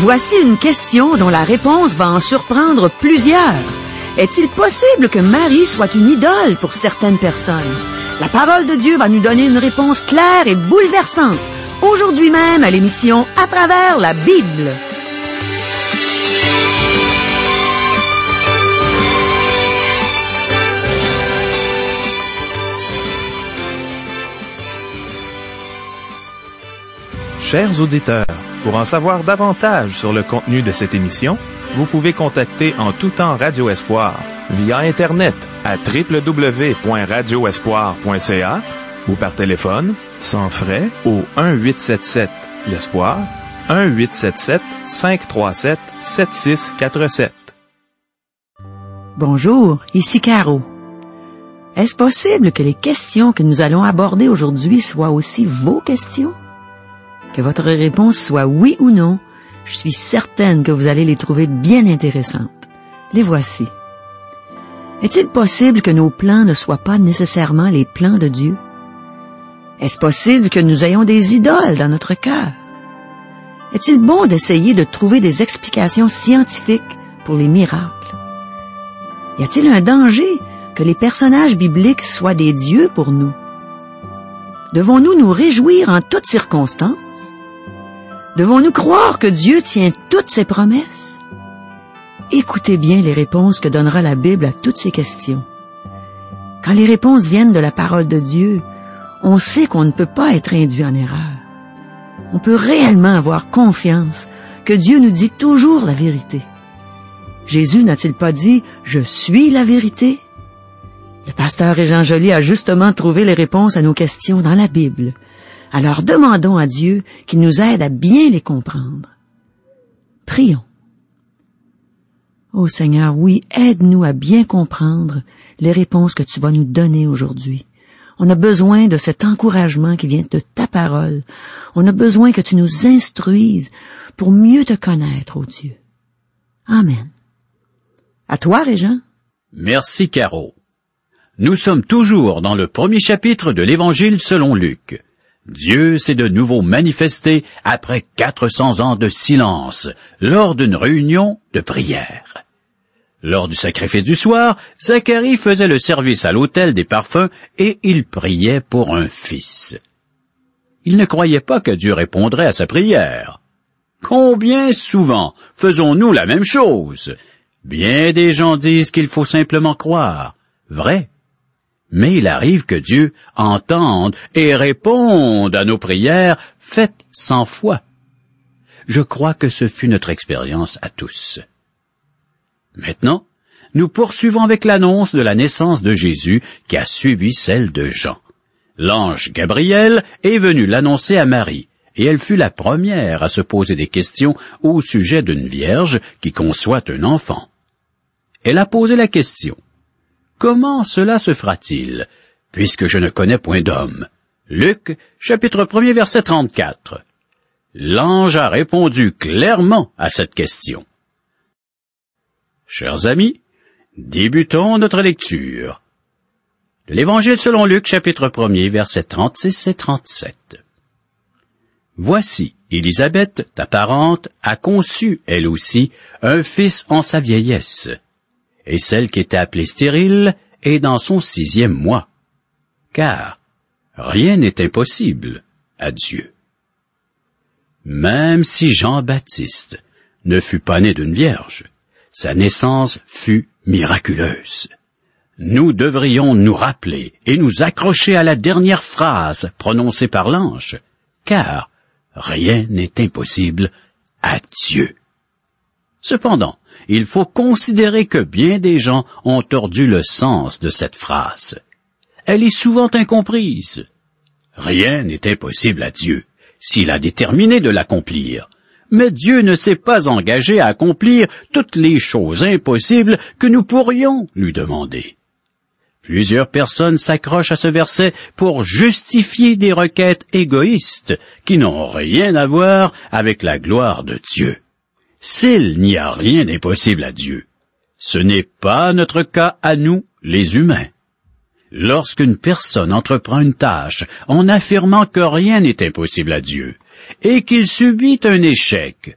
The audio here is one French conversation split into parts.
Voici une question dont la réponse va en surprendre plusieurs. Est-il possible que Marie soit une idole pour certaines personnes? La parole de Dieu va nous donner une réponse claire et bouleversante, aujourd'hui même à l'émission À travers la Bible. Chers auditeurs, pour en savoir davantage sur le contenu de cette émission, vous pouvez contacter en tout temps Radio Espoir via Internet à www.radioespoir.ca ou par téléphone, sans frais, au 1-877-l'Espoir, 1-877-537-7647. Bonjour, ici Caro. Est-ce possible que les questions que nous allons aborder aujourd'hui soient aussi vos questions? Que votre réponse soit oui ou non, je suis certaine que vous allez les trouver bien intéressantes. Les voici. Est-il possible que nos plans ne soient pas nécessairement les plans de Dieu? Est-ce possible que nous ayons des idoles dans notre cœur? Est-il bon d'essayer de trouver des explications scientifiques pour les miracles? Y a-t-il un danger que les personnages bibliques soient des dieux pour nous? Devons-nous nous réjouir en toutes circonstances? Devons-nous croire que Dieu tient toutes ses promesses? Écoutez bien les réponses que donnera la Bible à toutes ces questions. Quand les réponses viennent de la parole de Dieu, on sait qu'on ne peut pas être induit en erreur. On peut réellement avoir confiance que Dieu nous dit toujours la vérité. Jésus n'a-t-il pas dit « Je suis la vérité » ? Le pasteur Régent Joly a justement trouvé les réponses à nos questions dans la Bible. Alors demandons à Dieu qu'il nous aide à bien les comprendre. Prions. Ô Seigneur, oui, aide-nous à bien comprendre les réponses que tu vas nous donner aujourd'hui. On a besoin de cet encouragement qui vient de ta parole. On a besoin que tu nous instruises pour mieux te connaître, ô Dieu. Amen. À toi, Régent. Merci, Caro. Nous sommes toujours dans le premier chapitre de l'Évangile selon Luc. Dieu s'est de nouveau manifesté après 400 ans de silence, lors d'une réunion de prière. Lors du sacrifice du soir, Zacharie faisait le service à l'autel des parfums et il priait pour un fils. Il ne croyait pas que Dieu répondrait à sa prière. Combien souvent faisons-nous la même chose? Bien des gens disent qu'il faut simplement croire. Vrai. Mais il arrive que Dieu entende et réponde à nos prières faites sans foi. Je crois que ce fut notre expérience à tous. Maintenant, nous poursuivons avec l'annonce de la naissance de Jésus qui a suivi celle de Jean. L'ange Gabriel est venu l'annoncer à Marie, et elle fut la première à se poser des questions au sujet d'une vierge qui conçoit un enfant. Elle a posé la question. Comment cela se fera-t-il, puisque je ne connais point d'homme? Luc, chapitre 1er, verset 34. L'ange a répondu clairement à cette question. Chers amis, débutons notre lecture. De l'Évangile selon Luc, chapitre 1er, versets 36 et 37. Voici, Élisabeth, ta parente, a conçu, elle aussi, un fils en sa vieillesse. Et celle qui était appelée stérile est dans son 6e mois. Car rien n'est impossible à Dieu. Même si Jean-Baptiste ne fut pas né d'une vierge, sa naissance fut miraculeuse. Nous devrions nous rappeler et nous accrocher à la dernière phrase prononcée par l'ange, car rien n'est impossible à Dieu. Cependant, il faut considérer que bien des gens ont tordu le sens de cette phrase. Elle est souvent incomprise. Rien n'est impossible à Dieu, s'il a déterminé de l'accomplir. Mais Dieu ne s'est pas engagé à accomplir toutes les choses impossibles que nous pourrions lui demander. Plusieurs personnes s'accrochent à ce verset pour justifier des requêtes égoïstes qui n'ont rien à voir avec la gloire de Dieu. S'il n'y a rien d'impossible à Dieu, ce n'est pas notre cas à nous, les humains. Lorsqu'une personne entreprend une tâche en affirmant que rien n'est impossible à Dieu, et qu'il subit un échec,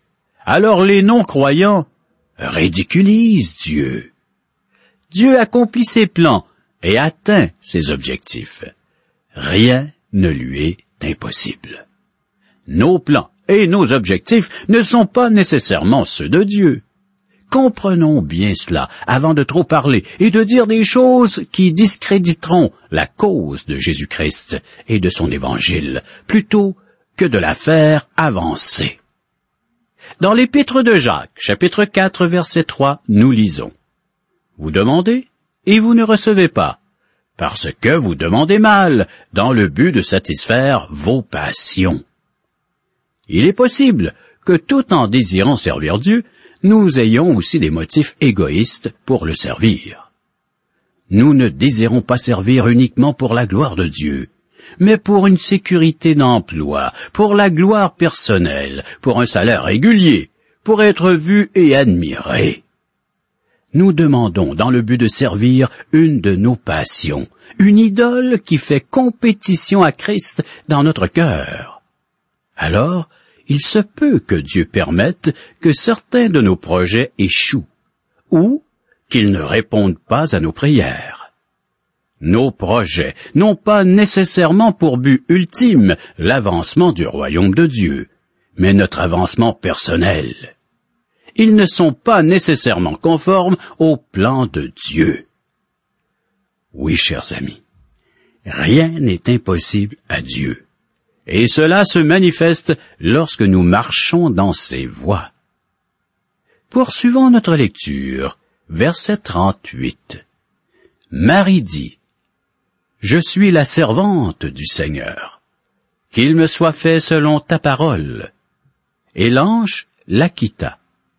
alors les non-croyants ridiculisent Dieu. Dieu accomplit ses plans et atteint ses objectifs. Rien ne lui est impossible. Nos plans et nos objectifs ne sont pas nécessairement ceux de Dieu. Comprenons bien cela avant de trop parler et de dire des choses qui discréditeront la cause de Jésus-Christ et de son évangile, plutôt que de la faire avancer. Dans l'Épître de Jacques, chapitre 4, verset 3, nous lisons: « Vous demandez, et vous ne recevez pas, parce que vous demandez mal, dans le but de satisfaire vos passions. » Il est possible que tout en désirant servir Dieu, nous ayons aussi des motifs égoïstes pour le servir. Nous ne désirons pas servir uniquement pour la gloire de Dieu, mais pour une sécurité d'emploi, pour la gloire personnelle, pour un salaire régulier, pour être vus et admirés. Nous demandons dans le but de servir une de nos passions, une idole qui fait compétition à Christ dans notre cœur. Alors, il se peut que Dieu permette que certains de nos projets échouent, ou qu'ils ne répondent pas à nos prières. Nos projets n'ont pas nécessairement pour but ultime l'avancement du royaume de Dieu, mais notre avancement personnel. Ils ne sont pas nécessairement conformes au plan de Dieu. Oui, chers amis, rien n'est impossible à Dieu. Et cela se manifeste lorsque nous marchons dans ses voies. Poursuivons notre lecture, verset 38. Marie dit: « Je suis la servante du Seigneur. Qu'il me soit fait selon ta parole. » Et l'ange la quitta.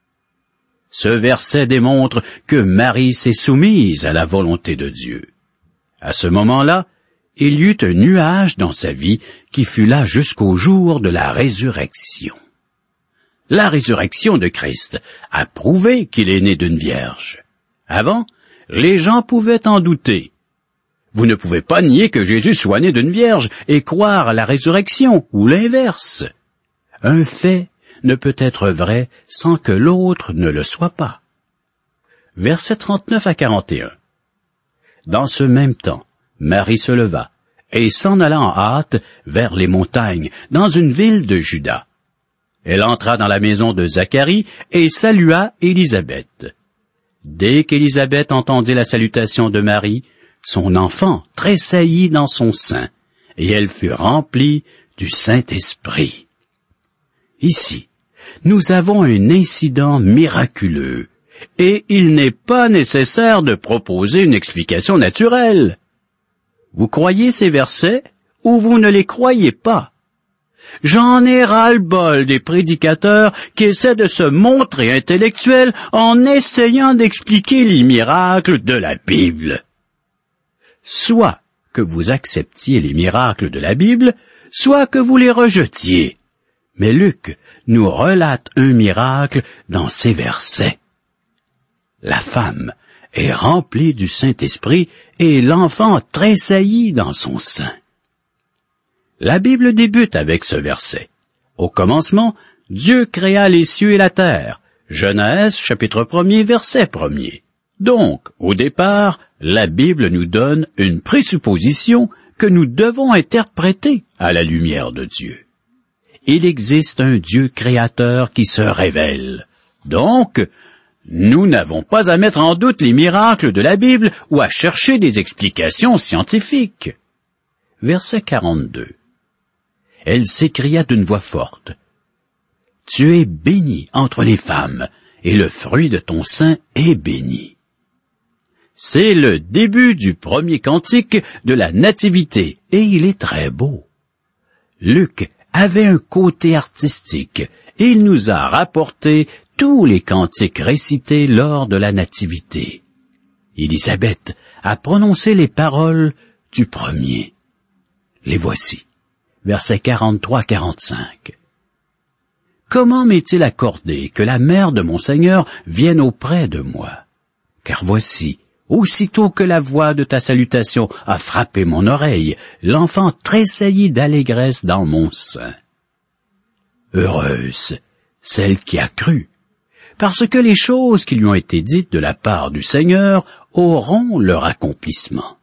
Ce verset démontre que Marie s'est soumise à la volonté de Dieu. À ce moment-là, il y eut un nuage dans sa vie qui fut là jusqu'au jour de la résurrection. La résurrection de Christ a prouvé qu'il est né d'une vierge. Avant, les gens pouvaient en douter. Vous ne pouvez pas nier que Jésus soit né d'une vierge et croire à la résurrection, ou l'inverse. Un fait ne peut être vrai sans que l'autre ne le soit pas. Versets 39 à 41. Dans ce même temps, Marie se leva et s'en alla en hâte vers les montagnes, dans une ville de Juda. Elle entra dans la maison de Zacharie et salua Élisabeth. Dès qu'Élisabeth entendit la salutation de Marie, son enfant tressaillit dans son sein, et elle fut remplie du Saint-Esprit. Ici, nous avons un incident miraculeux, et il n'est pas nécessaire de proposer une explication naturelle. Vous croyez ces versets ou vous ne les croyez pas? J'en ai ras-le-bol des prédicateurs qui essaient de se montrer intellectuels en essayant d'expliquer les miracles de la Bible. Soit que vous acceptiez les miracles de la Bible, soit que vous les rejetiez. Mais Luc nous relate un miracle dans ces versets. La femme est remplie du Saint-Esprit et l'enfant tressaillit dans son sein. La Bible débute avec ce verset. Au commencement, Dieu créa les cieux et la terre. Genèse, chapitre 1er, verset 1er. Donc, au départ, la Bible nous donne une présupposition que nous devons interpréter à la lumière de Dieu. Il existe un Dieu créateur qui se révèle. Donc, nous n'avons pas à mettre en doute les miracles de la Bible ou à chercher des explications scientifiques. Verset 42. Elle s'écria d'une voix forte: « Tu es bénie entre les femmes, et le fruit de ton sein est béni. » C'est le début du premier cantique de la Nativité, et il est très beau. Luc avait un côté artistique, et il nous a rapporté tous les cantiques récités lors de la Nativité. Élisabeth a prononcé les paroles du premier. Les voici. Versets 43-45. Comment m'est-il accordé que la mère de mon Seigneur vienne auprès de moi? Car voici, aussitôt que la voix de ta salutation a frappé mon oreille, l'enfant tressaillit d'allégresse dans mon sein. Heureuse, celle qui a cru, parce que les choses qui lui ont été dites de la part du Seigneur auront leur accomplissement.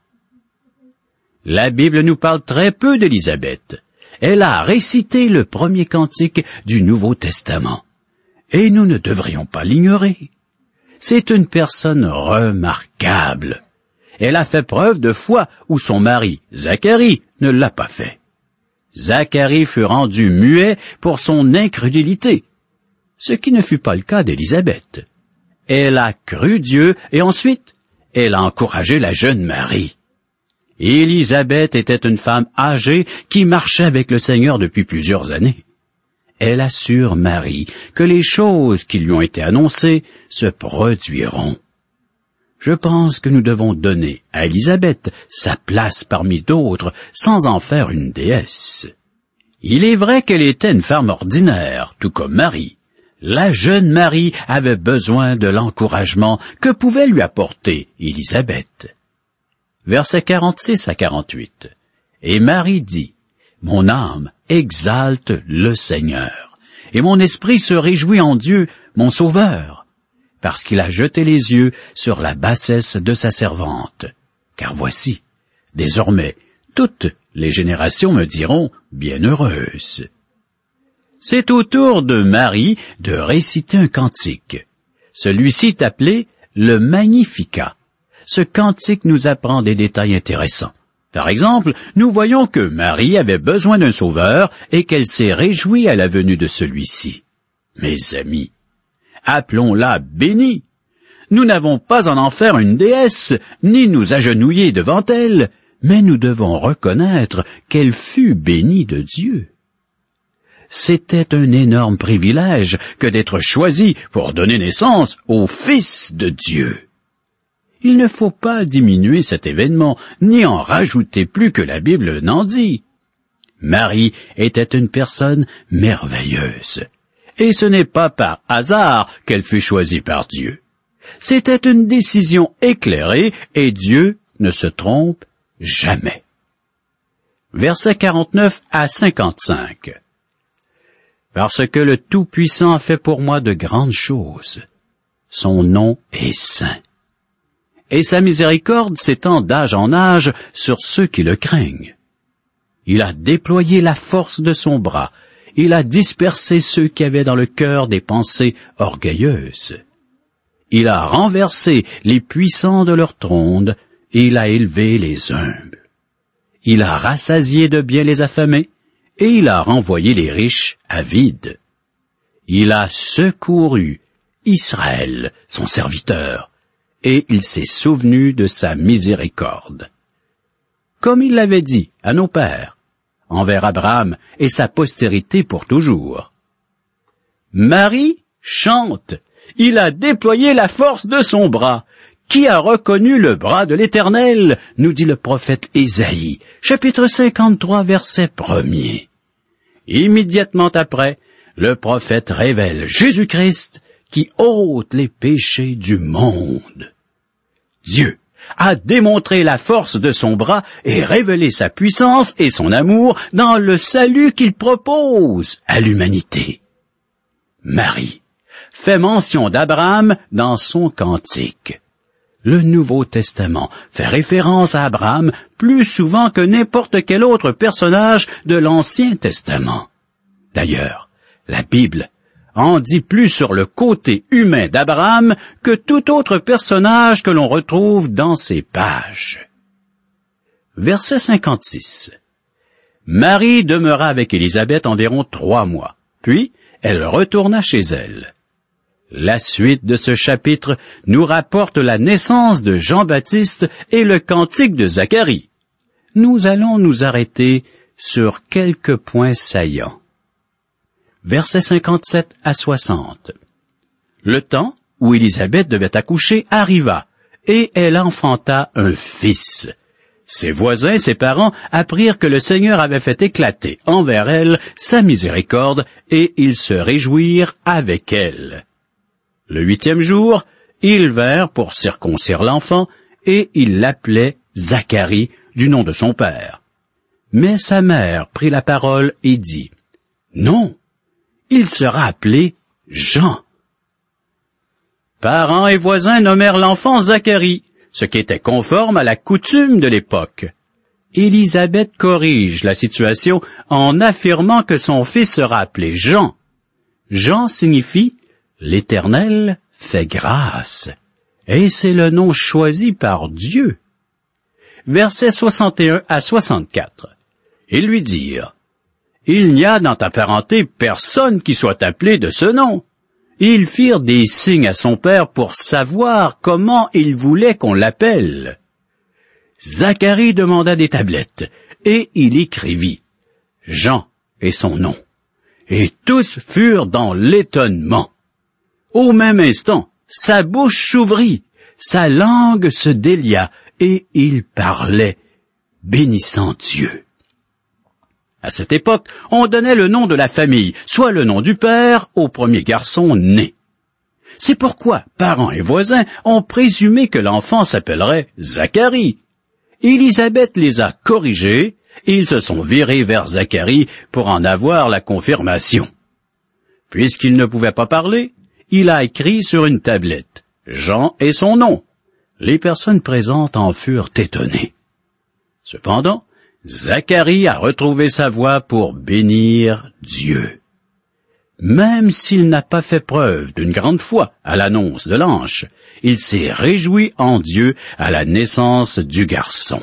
La Bible nous parle très peu d'Élisabeth. Elle a récité le premier cantique du Nouveau Testament. Et nous ne devrions pas l'ignorer. C'est une personne remarquable. Elle a fait preuve de foi où son mari, Zacharie, ne l'a pas fait. Zacharie fut rendu muet pour son incrédulité, ce qui ne fut pas le cas d'Élisabeth. Elle a cru Dieu et ensuite, elle a encouragé la jeune Marie. Élisabeth était une femme âgée qui marchait avec le Seigneur depuis plusieurs années. Elle assure Marie que les choses qui lui ont été annoncées se produiront. Je pense que nous devons donner à Élisabeth sa place parmi d'autres sans en faire une déesse. Il est vrai qu'elle était une femme ordinaire, tout comme Marie. La jeune Marie avait besoin de l'encouragement que pouvait lui apporter Élisabeth. Versets 46 à 48. Et Marie dit, « Mon âme exalte le Seigneur, et mon esprit se réjouit en Dieu, mon Sauveur, parce qu'il a jeté les yeux sur la bassesse de sa servante. Car voici, désormais, toutes les générations me diront bienheureuse. » C'est au tour de Marie de réciter un cantique. Celui-ci est appelé le Magnificat. Ce cantique nous apprend des détails intéressants. Par exemple, nous voyons que Marie avait besoin d'un sauveur et qu'elle s'est réjouie à la venue de celui-ci. Mes amis, appelons-la bénie. Nous n'avons pas à en faire une déesse, ni nous agenouiller devant elle, mais nous devons reconnaître qu'elle fut bénie de Dieu. C'était un énorme privilège que d'être choisie pour donner naissance au Fils de Dieu. Il ne faut pas diminuer cet événement, ni en rajouter plus que la Bible n'en dit. Marie était une personne merveilleuse, et ce n'est pas par hasard qu'elle fut choisie par Dieu. C'était une décision éclairée, et Dieu ne se trompe jamais. Versets 49 à 55. Parce que le Tout-Puissant a fait pour moi de grandes choses. Son nom est saint. Et sa miséricorde s'étend d'âge en âge sur ceux qui le craignent. Il a déployé la force de son bras. Il a dispersé ceux qui avaient dans le cœur des pensées orgueilleuses. Il a renversé les puissants de leur trône, et il a élevé les humbles. Il a rassasié de bien les affamés, et il a renvoyé les riches avides. Il a secouru Israël, son serviteur, et il s'est souvenu de sa miséricorde. Comme il l'avait dit à nos pères, envers Abraham et sa postérité pour toujours. Marie chante, il a déployé la force de son bras. Qui a reconnu le bras de l'Éternel, nous dit le prophète Ésaïe, chapitre 53, verset 1er. Immédiatement après, le prophète révèle Jésus-Christ qui ôte les péchés du monde. Dieu a démontré la force de son bras et révélé sa puissance et son amour dans le salut qu'il propose à l'humanité. Marie fait mention d'Abraham dans son cantique. Le Nouveau Testament fait référence à Abraham plus souvent que n'importe quel autre personnage de l'Ancien Testament. D'ailleurs, la Bible en dit plus sur le côté humain d'Abraham que tout autre personnage que l'on retrouve dans ces pages. Verset 56. Marie demeura avec Élisabeth environ 3 mois, puis elle retourna chez elle. La suite de ce chapitre nous rapporte la naissance de Jean-Baptiste et le cantique de Zacharie. Nous allons nous arrêter sur quelques points saillants. Versets 57 à 60. Le temps où Élisabeth devait accoucher arriva, et elle enfanta un fils. Ses voisins, ses parents, apprirent que le Seigneur avait fait éclater envers elle sa miséricorde, et ils se réjouirent avec elle. Le 8e jour, ils vinrent pour circoncire l'enfant, et ils l'appelaient Zacharie, du nom de son père. Mais sa mère prit la parole et dit, « Non, il sera appelé Jean. Parents et voisins nommèrent l'enfant Zacharie, ce qui était conforme à la coutume de l'époque. Élisabeth corrige la situation en affirmant que son fils sera appelé Jean. Jean signifie « l'Éternel fait grâce », et c'est le nom choisi par Dieu. Versets 61 à 64. Ils lui dirent, « Il n'y a dans ta parenté personne qui soit appelé de ce nom. » Ils firent des signes à son père pour savoir comment il voulait qu'on l'appelle. Zacharie demanda des tablettes, et il écrivit « Jean est son nom. » Et tous furent dans l'étonnement. Au même instant, sa bouche s'ouvrit, sa langue se délia, et il parlait, bénissant Dieu. À cette époque, on donnait le nom de la famille, soit le nom du père, au premier garçon né. C'est pourquoi parents et voisins ont présumé que l'enfant s'appellerait Zacharie. Élisabeth les a corrigés, et ils se sont virés vers Zacharie pour en avoir la confirmation. Puisqu'il ne pouvait pas parler, il a écrit sur une tablette « Jean est son nom ». Les personnes présentes en furent étonnées. Cependant, Zacharie a retrouvé sa voix pour bénir Dieu. Même s'il n'a pas fait preuve d'une grande foi à l'annonce de l'ange, il s'est réjoui en Dieu à la naissance du garçon.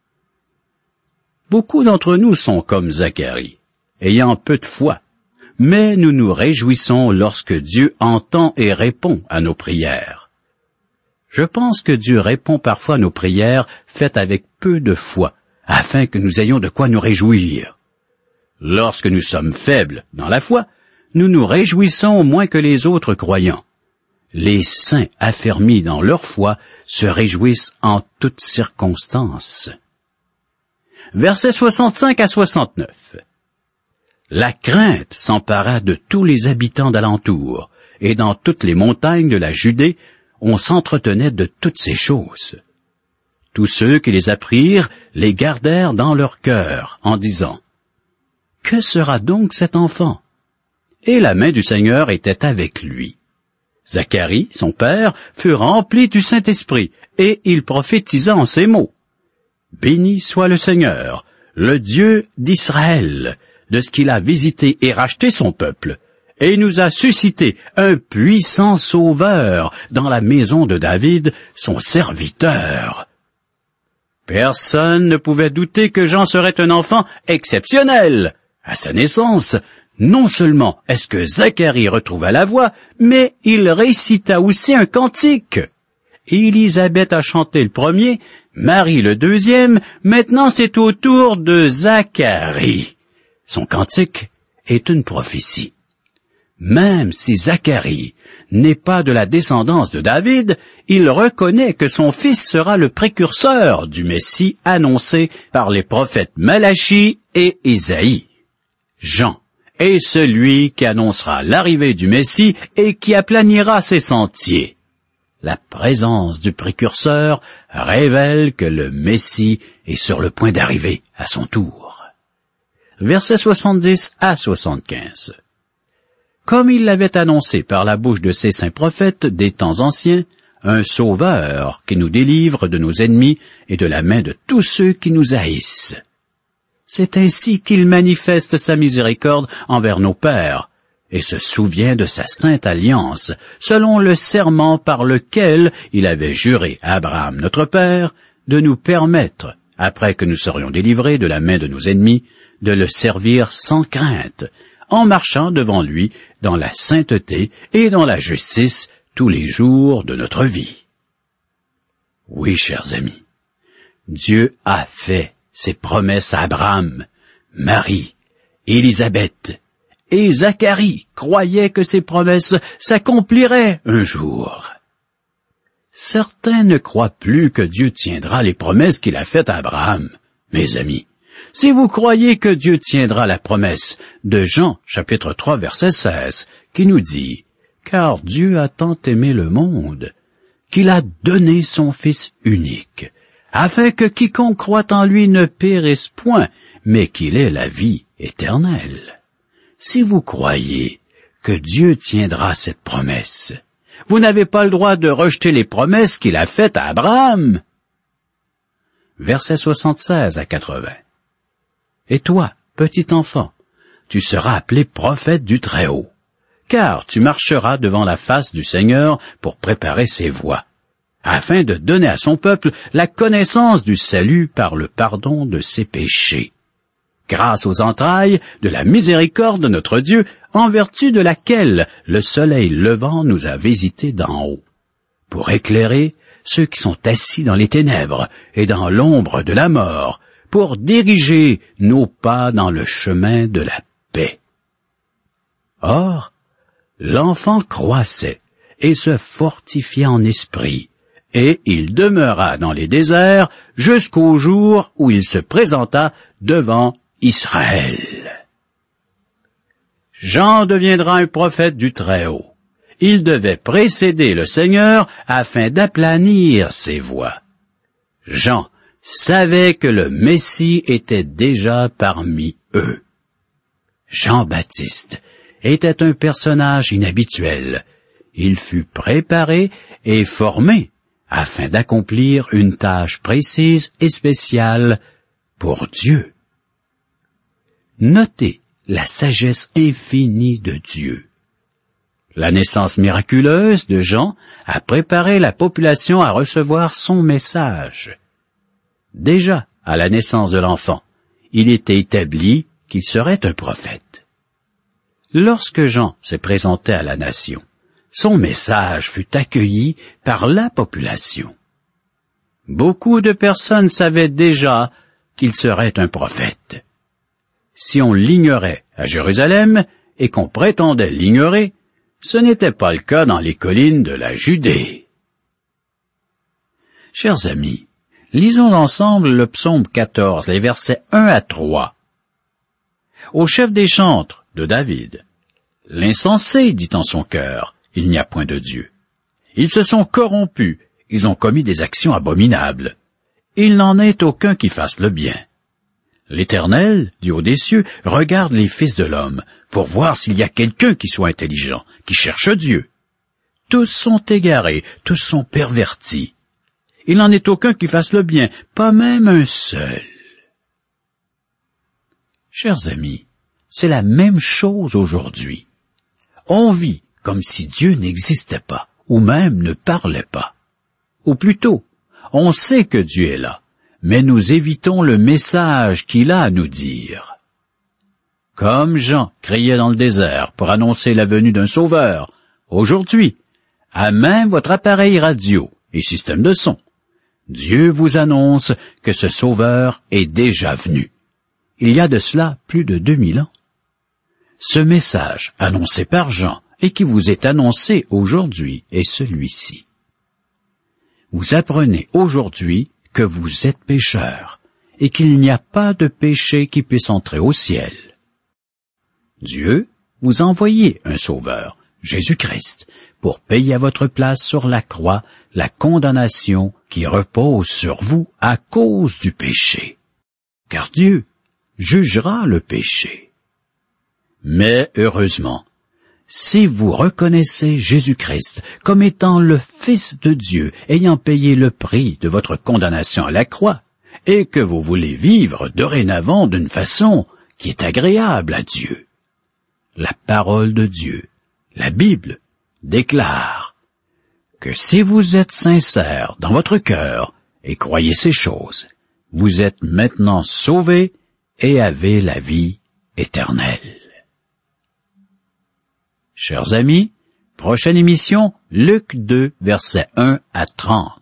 Beaucoup d'entre nous sont comme Zacharie, ayant peu de foi, mais nous nous réjouissons lorsque Dieu entend et répond à nos prières. Je pense que Dieu répond parfois à nos prières faites avec peu de foi, afin que nous ayons de quoi nous réjouir. Lorsque nous sommes faibles dans la foi, nous nous réjouissons moins que les autres croyants. Les saints affermis dans leur foi se réjouissent en toutes circonstances. Versets 65 à 69. La crainte s'empara de tous les habitants d'alentour, et dans toutes les montagnes de la Judée, on s'entretenait de toutes ces choses. Tous ceux qui les apprirent les gardèrent dans leur cœur, en disant « Que sera donc cet enfant ?» Et la main du Seigneur était avec lui. Zacharie, son père, fut rempli du Saint-Esprit, et il prophétisa en ces mots. « Béni soit le Seigneur, le Dieu d'Israël, de ce qu'il a visité et racheté son peuple, et nous a suscité un puissant sauveur dans la maison de David, son serviteur. » Personne ne pouvait douter que Jean serait un enfant exceptionnel. À sa naissance, non seulement est-ce que Zacharie retrouva la voix, mais il récita aussi un cantique. Élisabeth a chanté le premier, Marie le deuxième, maintenant c'est au tour de Zacharie. Son cantique est une prophétie. Même si Zacharie n'est pas de la descendance de David, il reconnaît que son fils sera le précurseur du Messie annoncé par les prophètes Malachie et Isaïe. Jean est celui qui annoncera l'arrivée du Messie et qui aplanira ses sentiers. La présence du précurseur révèle que le Messie est sur le point d'arriver à son tour. Versets 70 à 75. Comme il l'avait annoncé par la bouche de ses saints prophètes des temps anciens, un sauveur qui nous délivre de nos ennemis et de la main de tous ceux qui nous haïssent. C'est ainsi qu'il manifeste sa miséricorde envers nos pères, et se souvient de sa sainte alliance, selon le serment par lequel il avait juré à Abraham notre père, de nous permettre, après que nous serions délivrés de la main de nos ennemis, de le servir sans crainte, en marchant devant lui dans la sainteté et dans la justice tous les jours de notre vie. Oui, chers amis, Dieu a fait ses promesses à Abraham, Marie, Élisabeth, et Zacharie croyait que ces promesses s'accompliraient un jour. Certains ne croient plus que Dieu tiendra les promesses qu'il a faites à Abraham. Mes amis, si vous croyez que Dieu tiendra la promesse de Jean, chapitre 3, verset 16, qui nous dit « Car Dieu a tant aimé le monde, qu'il a donné son Fils unique, afin que quiconque croit en lui ne périsse point, mais qu'il ait la vie éternelle. » Si vous croyez que Dieu tiendra cette promesse. Vous n'avez pas le droit de rejeter les promesses qu'il a faites à Abraham. Versets 76 à 80. Et toi, petit enfant, tu seras appelé prophète du Très-Haut, car tu marcheras devant la face du Seigneur pour préparer ses voies, afin de donner à son peuple la connaissance du salut par le pardon de ses péchés, grâce aux entrailles de la miséricorde de notre Dieu, en vertu de laquelle le soleil levant nous a visités d'en haut, pour éclairer ceux qui sont assis dans les ténèbres et dans l'ombre de la mort, pour diriger nos pas dans le chemin de la paix. Or, l'enfant croissait et se fortifiait en esprit, et il demeura dans les déserts jusqu'au jour où il se présenta devant Israël. Jean deviendra un prophète du Très-Haut. Il devait précéder le Seigneur afin d'aplanir ses voies. Jean savait que le Messie était déjà parmi eux. Jean-Baptiste était un personnage inhabituel. Il fut préparé et formé afin d'accomplir une tâche précise et spéciale pour Dieu. Notez la sagesse infinie de Dieu. La naissance miraculeuse de Jean a préparé la population à recevoir son message. Déjà, à la naissance de l'enfant, il était établi qu'il serait un prophète. Lorsque Jean s'est présenté à la nation, son message fut accueilli par la population. Beaucoup de personnes savaient déjà qu'il serait un prophète. Si on l'ignorait à Jérusalem et qu'on prétendait l'ignorer, ce n'était pas le cas dans les collines de la Judée. Chers amis, lisons ensemble le psaume 14, les versets 1 à 3. Au chef des chantres de David, « L'insensé dit en son cœur, il n'y a point de Dieu. Ils se sont corrompus, ils ont commis des actions abominables. Il n'en est aucun qui fasse le bien. L'Éternel, du haut des cieux, regarde les fils de l'homme, pour voir s'il y a quelqu'un qui soit intelligent, qui cherche Dieu. Tous sont égarés, tous sont pervertis. Il n'en est aucun qui fasse le bien, pas même un seul. » Chers amis, c'est la même chose aujourd'hui. On vit comme si Dieu n'existait pas, ou même ne parlait pas. Ou plutôt, on sait que Dieu est là, mais nous évitons le message qu'il a à nous dire. Comme Jean criait dans le désert pour annoncer la venue d'un sauveur, aujourd'hui, à même votre appareil radio et système de son, Dieu vous annonce que ce sauveur est déjà venu. Il y a de cela plus de 2000 ans. Ce message annoncé par Jean et qui vous est annoncé aujourd'hui est celui-ci. Vous apprenez aujourd'hui que vous êtes pécheurs et qu'il n'y a pas de péché qui puisse entrer au ciel. Dieu vous a envoyé un sauveur, Jésus-Christ, pour payer à votre place sur la croix la condamnation qui repose sur vous à cause du péché. Car Dieu jugera le péché. Mais heureusement, si vous reconnaissez Jésus-Christ comme étant le Fils de Dieu ayant payé le prix de votre condamnation à la croix, et que vous voulez vivre dorénavant d'une façon qui est agréable à Dieu, la parole de Dieu, la Bible, déclare que si vous êtes sincère dans votre cœur et croyez ces choses, vous êtes maintenant sauvés et avez la vie éternelle. Chers amis, prochaine émission, Luc 2, versets 1 à 30.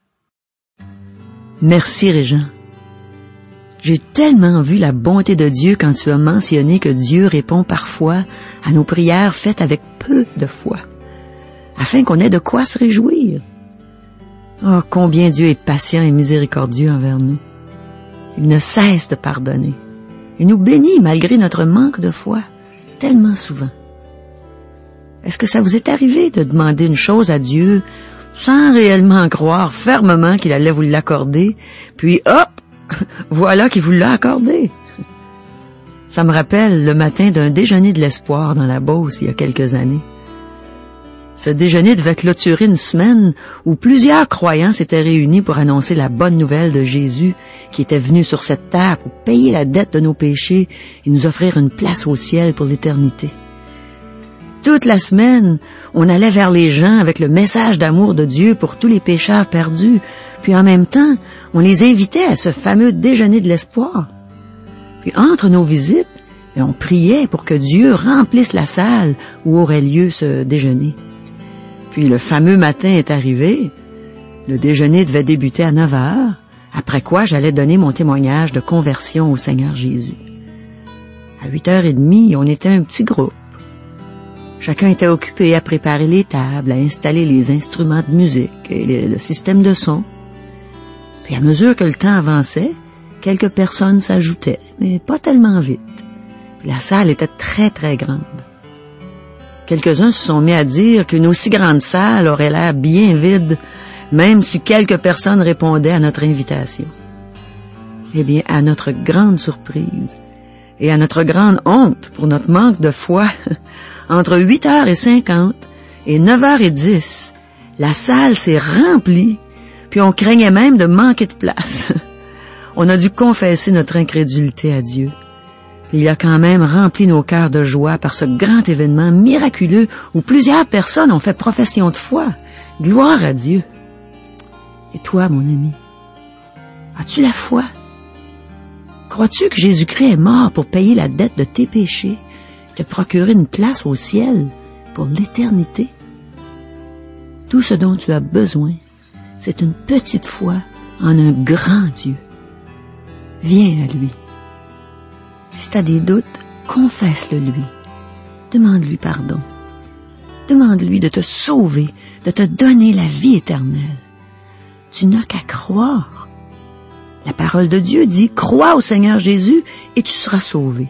Merci, Régent. J'ai tellement vu la bonté de Dieu quand tu as mentionné que Dieu répond parfois à nos prières faites avec peu de foi, afin qu'on ait de quoi se réjouir. Oh, combien Dieu est patient et miséricordieux envers nous. Il ne cesse de pardonner. Il nous bénit malgré notre manque de foi, tellement souvent. Est-ce que ça vous est arrivé de demander une chose à Dieu sans réellement croire fermement qu'il allait vous l'accorder, puis hop, voilà qu'il vous l'a accordé? Ça me rappelle le matin d'un déjeuner de l'espoir dans la Beauce il y a quelques années. Ce déjeuner devait clôturer une semaine où plusieurs croyants s'étaient réunis pour annoncer la bonne nouvelle de Jésus qui était venu sur cette terre pour payer la dette de nos péchés et nous offrir une place au ciel pour l'éternité. Toute la semaine, on allait vers les gens avec le message d'amour de Dieu pour tous les pécheurs perdus, puis en même temps, on les invitait à ce fameux déjeuner de l'espoir. Puis entre nos visites, on priait pour que Dieu remplisse la salle où aurait lieu ce déjeuner. Puis le fameux matin est arrivé. Le déjeuner devait débuter à 9h, après quoi j'allais donner mon témoignage de conversion au Seigneur Jésus. À 8h30, on était un petit groupe. Chacun était occupé à préparer les tables, à installer les instruments de musique et le système de son. Puis à mesure que le temps avançait, quelques personnes s'ajoutaient, mais pas tellement vite. Puis la salle était très, très grande. Quelques-uns se sont mis à dire qu'une aussi grande salle aurait l'air bien vide, même si quelques personnes répondaient à notre invitation. Eh bien, à notre grande surprise et à notre grande honte pour notre manque de foi, entre 8h50 et 9h10, la salle s'est remplie, puis on craignait même de manquer de place. On a dû confesser notre incrédulité à Dieu. Puis il a quand même rempli nos cœurs de joie par ce grand événement miraculeux où plusieurs personnes ont fait profession de foi. Gloire à Dieu. Et toi, mon ami, as-tu la foi? Crois-tu que Jésus-Christ est mort pour payer la dette de tes péchés, te procurer une place au ciel pour l'éternité? Tout ce dont tu as besoin, c'est une petite foi en un grand Dieu. Viens à lui. Si tu as des doutes, confesse-le lui. Demande-lui pardon. Demande-lui de te sauver, de te donner la vie éternelle. Tu n'as qu'à croire. La parole de Dieu dit, crois au Seigneur Jésus et tu seras sauvé.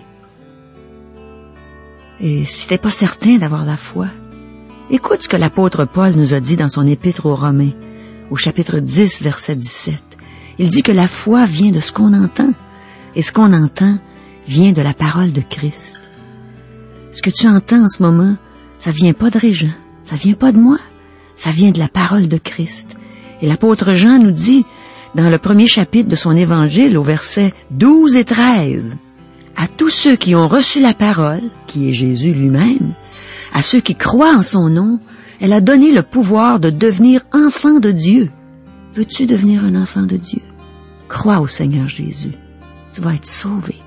Et si t'es pas certain d'avoir la foi, écoute ce que l'apôtre Paul nous a dit dans son épître aux Romains, au chapitre 10, verset 17. Il dit que la foi vient de ce qu'on entend, et ce qu'on entend vient de la parole de Christ. Ce que tu entends en ce moment, ça vient pas de Régent, ça vient pas de moi, ça vient de la parole de Christ. Et l'apôtre Jean nous dit, dans le premier chapitre de son évangile, au verset 12 et 13, « À tous ceux qui ont reçu la parole, qui est Jésus lui-même, à ceux qui croient en son nom, elle a donné le pouvoir de devenir enfants de Dieu. » Veux-tu devenir un enfant de Dieu? Crois au Seigneur Jésus. Tu vas être sauvé.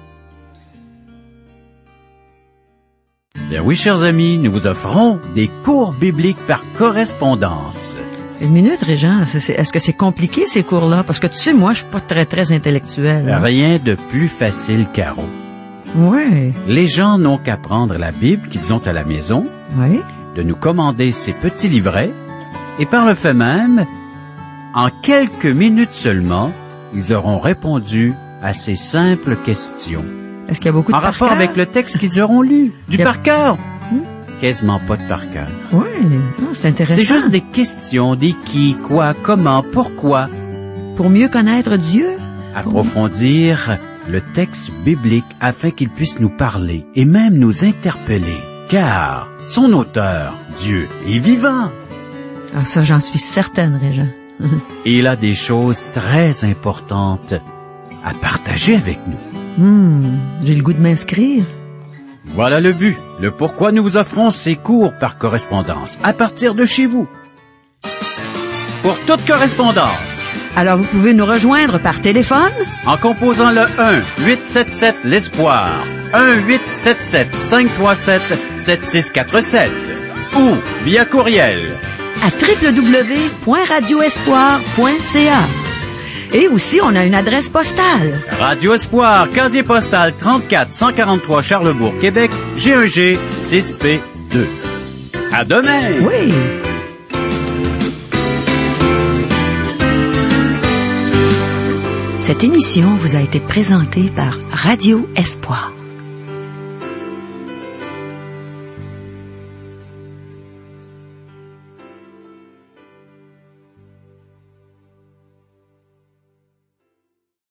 Bien oui, chers amis, nous vous offrons des cours bibliques par correspondance. Une minute, Régent, est-ce que c'est compliqué ces cours-là? Parce que tu sais, moi, je suis pas très intellectuel. Hein? Rien de plus facile, Caro. Ouais. Les gens n'ont qu'à prendre la Bible qu'ils ont à la maison, ouais, de nous commander ces petits livrets, et par le fait même, en quelques minutes seulement, ils auront répondu à ces simples questions. Est-ce qu'il y a beaucoup de en par rapport cœur? avec le texte qu'ils auront lu? Du par cœur? Quasiment pas de par cœur. Oui, c'est intéressant. C'est juste des questions, des qui, quoi, comment, pourquoi. Pour mieux connaître Dieu. Approfondir le texte biblique afin qu'il puisse nous parler et même nous interpeller. Car son auteur, Dieu, est vivant. Ah, ça, j'en suis certaine, Régent. Et il a des choses très importantes à partager avec nous. J'ai le goût de m'inscrire. Voilà le but, le pourquoi nous vous offrons ces cours par correspondance, à partir de chez vous. Pour toute correspondance. Alors, vous pouvez nous rejoindre par téléphone en composant le 1-877-l'Espoir, 1-877-537-7647 ou via courriel à www.radioespoir.ca. Et aussi, on a une adresse postale. Radio Espoir, casier postal 34 143 Charlebourg, Québec, G1G 6P2. À demain! Oui! Cette émission vous a été présentée par Radio Espoir.